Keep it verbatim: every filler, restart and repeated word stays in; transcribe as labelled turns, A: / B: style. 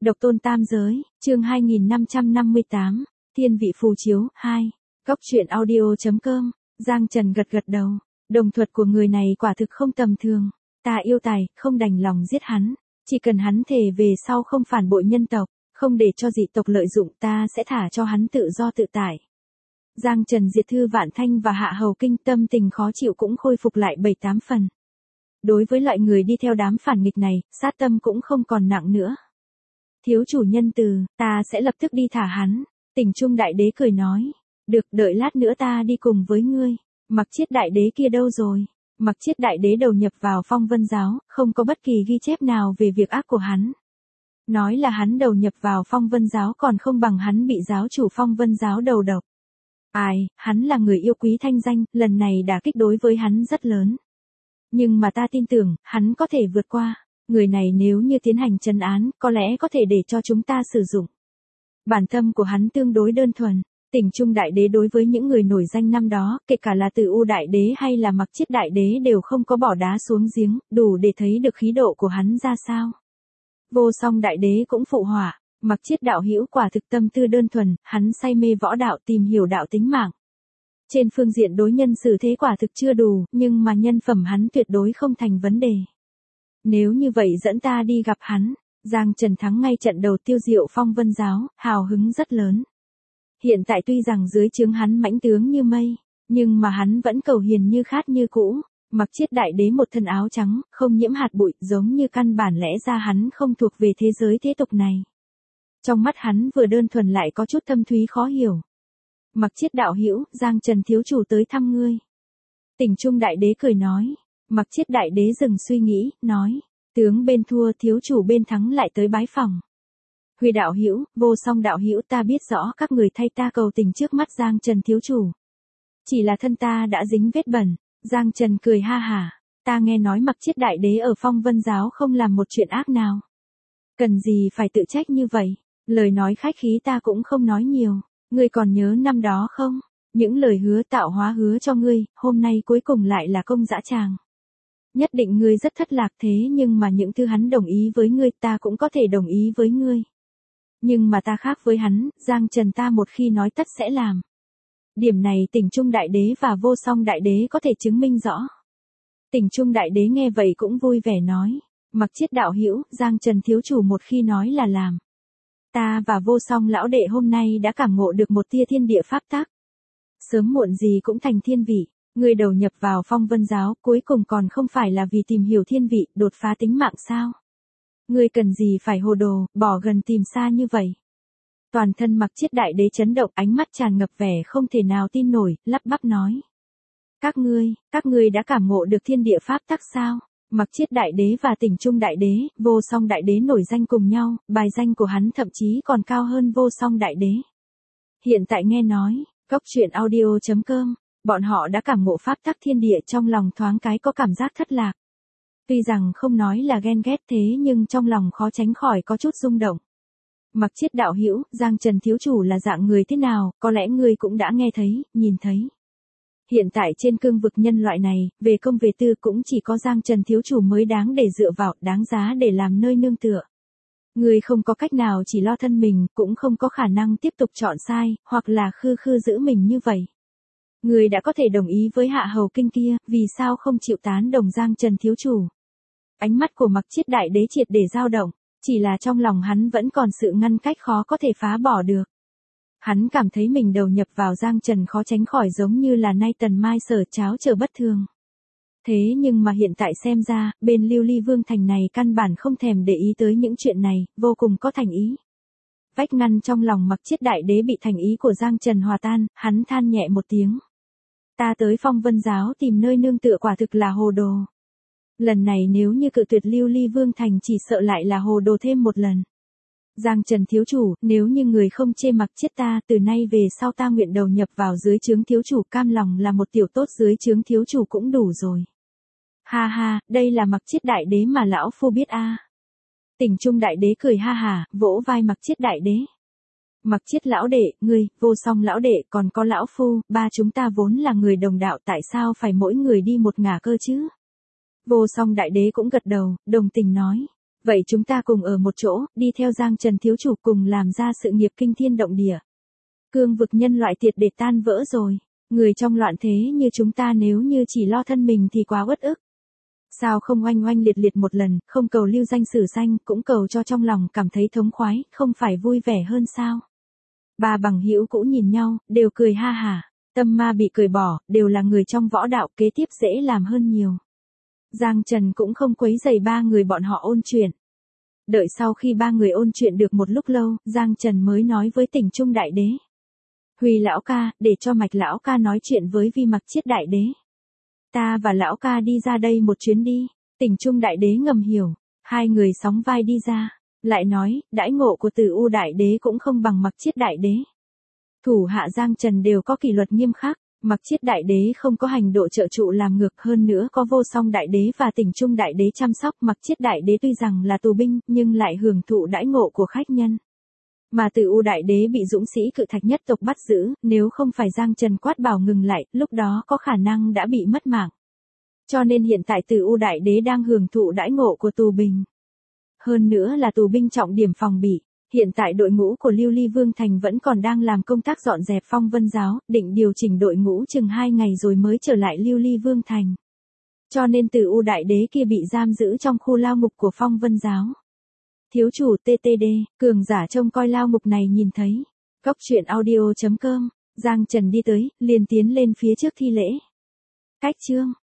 A: Độc tôn tam giới, chương hai nghìn năm trăm năm mươi tám, Thiên vị phù chiếu, hai. Góc truyện audio.com, Giang Trần gật gật đầu, đồng thuật của người này quả thực không tầm thường, ta yêu tài, không đành lòng giết hắn, chỉ cần hắn thề về sau không phản bội nhân tộc, không để cho dị tộc lợi dụng ta sẽ thả cho hắn tự do tự tại. Giang Trần diệt Thư Vạn Thanh và Hạ Hầu Kinh, tâm tình khó chịu cũng khôi phục lại bảy tám phần. Đối với loại người đi theo đám phản nghịch này, sát tâm cũng không còn nặng nữa. Thiếu chủ nhân từ, ta sẽ lập tức đi thả hắn. Tỉnh Trung Đại Đế cười nói, được, đợi lát nữa ta đi cùng với ngươi. Mặc Chiết Đại Đế kia đâu rồi? Mặc Chiết Đại Đế đầu nhập vào Phong Vân giáo, không có bất kỳ ghi chép nào về việc ác của hắn. Nói là hắn đầu nhập vào Phong Vân giáo còn không bằng hắn bị giáo chủ Phong Vân giáo đầu độc. Ai, hắn là người yêu quý thanh danh, lần này đả kích đối với hắn rất lớn. Nhưng mà ta tin tưởng, hắn có thể vượt qua. Người này nếu như tiến hành trấn án, có lẽ có thể để cho chúng ta sử dụng. Bản tâm của hắn tương đối đơn thuần. Tỉnh Trung Đại Đế đối với những người nổi danh năm đó, kể cả là Từ U Đại Đế hay là Mặc Chiết Đại Đế đều không có bỏ đá xuống giếng, đủ để thấy được khí độ của hắn ra sao. Vô Song Đại Đế cũng phụ họa, Mặc Chiết đạo hữu quả thực tâm tư đơn thuần, hắn say mê võ đạo tìm hiểu đạo tính mạng. Trên phương diện đối nhân xử thế quả thực chưa đủ, nhưng mà nhân phẩm hắn tuyệt đối không thành vấn đề. Nếu như vậy dẫn ta đi gặp hắn. Giang Trần thắng ngay trận đầu tiêu diệu Phong Vân giáo, hào hứng rất lớn. Hiện tại tuy rằng dưới trướng hắn mãnh tướng như mây, nhưng mà hắn vẫn cầu hiền như khát như cũ. Mặc Chiết Đại Đế một thân áo trắng, không nhiễm hạt bụi, giống như căn bản lẽ ra hắn không thuộc về thế giới thế tục này. Trong mắt hắn vừa đơn thuần lại có chút thâm thúy khó hiểu. Mặc Chiết đạo hữu, Giang Trần thiếu chủ tới thăm ngươi. Tỉnh Trung Đại Đế cười nói. Mặc Chiết Đại Đế dừng suy nghĩ, nói. Tướng bên thua, thiếu chủ bên thắng lại tới bái phòng. Huy đạo hữu, Vô Song đạo hữu, ta biết rõ các người thay ta cầu tình trước mắt Giang Trần thiếu chủ. Chỉ là thân ta đã dính vết bẩn. Giang Trần cười ha hả. Ta nghe nói Mặc Chiết Đại Đế ở Phong Vân giáo không làm một chuyện ác nào. Cần gì phải tự trách như vậy. Lời nói khách khí ta cũng không nói nhiều. Ngươi còn nhớ năm đó không? Những lời hứa tạo hóa hứa cho ngươi, hôm nay cuối cùng lại là công dã tràng. Nhất định ngươi rất thất lạc thế nhưng mà những thứ hắn đồng ý với ngươi ta cũng có thể đồng ý với ngươi. Nhưng mà ta khác với hắn, Giang Trần ta một khi nói tất sẽ làm. Điểm này Tỉnh Trung Đại Đế và Vô Song Đại Đế có thể chứng minh rõ. Tỉnh Trung Đại Đế nghe vậy cũng vui vẻ nói. Mặc Chiết đạo hữu, Giang Trần thiếu chủ một khi nói là làm. Ta và Vô Song lão đệ hôm nay đã cảm ngộ được một tia thiên địa pháp tắc. Sớm muộn gì cũng thành thiên vị. Ngươi đầu nhập vào Phong Vân giáo, cuối cùng còn không phải là vì tìm hiểu thiên vị, đột phá tính mạng sao? Ngươi cần gì phải hồ đồ, bỏ gần tìm xa như vậy? Toàn thân Mặc Chiết Đại Đế chấn động, ánh mắt tràn ngập vẻ không thể nào tin nổi, lắp bắp nói. Các ngươi, các ngươi đã cảm ngộ được thiên địa pháp tắc sao? Mặc Chiết Đại Đế và Tỉnh Trung Đại Đế, Vô Song Đại Đế nổi danh cùng nhau, bài danh của hắn thậm chí còn cao hơn Vô Song Đại Đế. Hiện tại nghe nói, góc truyện audio.com. Bọn họ đã cảm ngộ pháp tắc thiên địa trong lòng thoáng cái có cảm giác thất lạc. Tuy rằng không nói là ghen ghét thế nhưng trong lòng khó tránh khỏi có chút rung động. Mặc Chiết đạo hữu, Giang Trần thiếu chủ là dạng người thế nào, có lẽ ngươi cũng đã nghe thấy, nhìn thấy. Hiện tại trên cương vực nhân loại này, về công về tư cũng chỉ có Giang Trần thiếu chủ mới đáng để dựa vào, đáng giá để làm nơi nương tựa. Ngươi không có cách nào chỉ lo thân mình, cũng không có khả năng tiếp tục chọn sai, hoặc là khư khư giữ mình như vậy. Người đã có thể đồng ý với Hạ Hầu Kinh kia, vì sao không chịu tán đồng Giang Trần thiếu chủ? Ánh mắt của Mặc Chiết Đại Đế triệt để dao động, chỉ là trong lòng hắn vẫn còn sự ngăn cách khó có thể phá bỏ được. Hắn cảm thấy mình đầu nhập vào Giang Trần khó tránh khỏi giống như là nay tần mai sở cháo trở bất thường. Thế nhưng mà hiện tại xem ra, bên Lưu Ly Vương Thành này căn bản không thèm để ý tới những chuyện này, vô cùng có thành ý. Vách ngăn trong lòng Mặc Chiết Đại Đế bị thành ý của Giang Trần hòa tan, hắn than nhẹ một tiếng. Ta tới Phong Vân giáo tìm nơi nương tựa quả thực là hồ đồ. Lần này nếu như cự tuyệt Lưu Ly Vương Thành chỉ sợ lại là hồ đồ thêm một lần. Giang Trần thiếu chủ, nếu như người không chê Mặc Chiết ta, từ nay về sau ta nguyện đầu nhập vào dưới trướng thiếu chủ, cam lòng là một tiểu tốt dưới trướng thiếu chủ cũng đủ rồi. Ha ha, đây là Mặc Chiết Đại Đế mà lão phu biết a. À. Tỉnh Trung Đại Đế cười ha hả, vỗ vai Mặc Chiết Đại Đế. Mặc Chiết lão đệ, ngươi, Vô Song lão đệ, còn có lão phu, ba chúng ta vốn là người đồng đạo, tại sao phải mỗi người đi một ngả cơ chứ? Vô Song Đại Đế cũng gật đầu, đồng tình nói. Vậy chúng ta cùng ở một chỗ, đi theo Giang Trần thiếu chủ cùng làm ra sự nghiệp kinh thiên động địa. Cương vực nhân loại triệt để tan vỡ rồi. Người trong loạn thế như chúng ta nếu như chỉ lo thân mình thì quá uất ức. Sao không oanh oanh liệt liệt một lần, không cầu lưu danh sử danh, cũng cầu cho trong lòng cảm thấy thống khoái, không phải vui vẻ hơn sao? Ba bằng hữu cũ nhìn nhau, đều cười ha hả. Tâm ma bị cười bỏ, đều là người trong võ đạo, kế tiếp dễ làm hơn nhiều. Giang Trần cũng không quấy rầy ba người bọn họ ôn chuyện. Đợi sau khi ba người ôn chuyện được một lúc lâu, Giang Trần mới nói với Tỉnh Trung Đại Đế. Huy lão ca, để cho Mạch lão ca nói chuyện với Vi Mặc Chiết Đại Đế. Ta và lão ca đi ra đây một chuyến đi. Tỉnh Trung Đại Đế ngầm hiểu, hai người sóng vai đi ra, lại nói, đãi ngộ của Tử U Đại Đế cũng không bằng Mặc Chiết Đại Đế. Thủ hạ Giang Trần đều có kỷ luật nghiêm khắc, Mặc Chiết Đại Đế không có hành độ trợ trụ làm ngược, hơn nữa có Vô Song Đại Đế và Tỉnh Trung Đại Đế chăm sóc. Mặc Chiết Đại Đế tuy rằng là tù binh, nhưng lại hưởng thụ đãi ngộ của khách nhân. Mà Tử U Đại Đế bị dũng sĩ Cự Thạch nhất tộc bắt giữ, nếu không phải Giang Trần quát bảo ngừng lại, lúc đó có khả năng đã bị mất mạng. Cho nên hiện tại Tử U Đại Đế đang hưởng thụ đãi ngộ của tù binh. Hơn nữa là tù binh trọng điểm phòng bị. Hiện tại đội ngũ của Lưu Ly Vương Thành vẫn còn đang làm công tác dọn dẹp Phong Vân Giáo, định điều chỉnh đội ngũ chừng hai ngày rồi mới trở lại Lưu Ly Vương Thành. Cho nên Tử U Đại Đế kia bị giam giữ trong khu lao ngục của Phong Vân Giáo. Thiếu chủ tê tê đê, cường giả trông coi lao ngục này nhìn thấy. Góc truyện audio chấm com, Giang Trần đi tới, liền tiến lên phía trước thi lễ. Cách chương